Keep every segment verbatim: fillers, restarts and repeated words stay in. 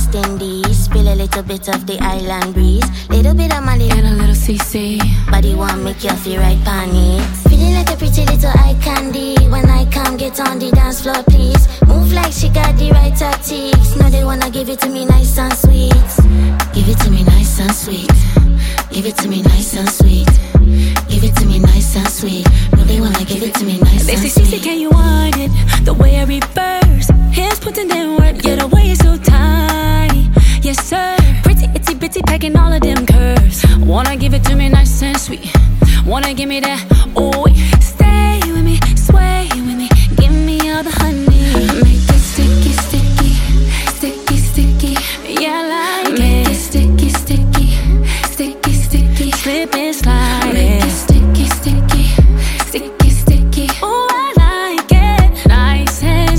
West Indies. Feel a little bit of the island breeze. Little bit of Mali and a little C C. Body want make you feel right panic. Feeling like a pretty little eye candy. When I come, get on the dance floor, please. Move like she got the right tactics. No, they wanna give it to me nice and sweet. Give it to me nice and sweet. Give it to me nice and sweet. Give it to me nice and sweet. No, they wanna give it to me nice they and say, sweet. Cece, can you want it? The way I reverse. Hands putting in work. Yeah, the way it's so tiny. Yes, sir. Pretty, itty, bitty, packing all of them curves. Wanna give it to me nice and sweet. Wanna give me that, oh, stay with me, sway with me. Give me all the honey. Make it sticky, sticky, sticky, sticky. Yeah, I like Make it. it sticky, sticky, sticky, sticky. Slip and slide. Make it sticky, sticky, sticky, sticky. Oh, I like it, nice and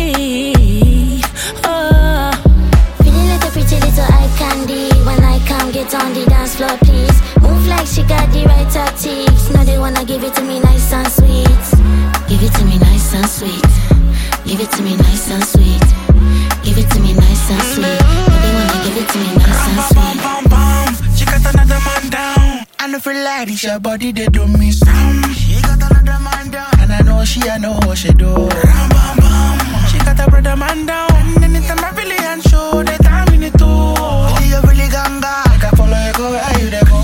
sweet. Oh, Feeling like a pretty little eye candy. When I come, get on the dance floor, please. Move like she got the right tactics. No, they wanna give it to me nice and sweet. Give it to me nice and sweet. Give it to me nice and sweet. Give it to me nice and sweet. No, they wanna give it to me nice and sweet. Bam, bam, bam. She got another man down. I know feel like it's your body, they do me some. She got another man down. And I know she, I know what she do. Bam, bam, bam. She got a brother man down. And anytime I really and show, they time in it too. Really, you really ganga. I can follow you, go where you they go.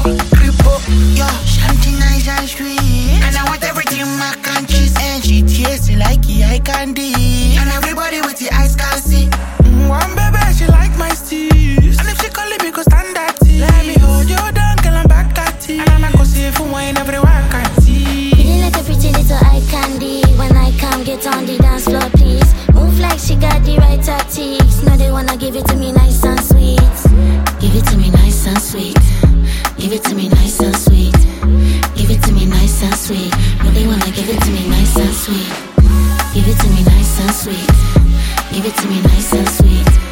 Yo, something nice and sweet. And I want everything mac and cheese. And she tastes like the eye candy. And everybody with the eyes can see. Mm, one baby, she like my steez. And if she call me, go stand at tea. Let me hold you down, girl, I'm back at tea. And I'm not gonna see if wine everyone can see. Feeling like a pretty little eye candy. When I come, get on the dance floor, please. Move like she got the right tactics. No, they wanna give it to me nice and sweet. Give it to me nice and sweet. Give it to me nice and sweet. Give it to me nice and sweet. No, they wanna give it to me nice and sweet. Give it to me nice and sweet. Give it to me nice and sweet.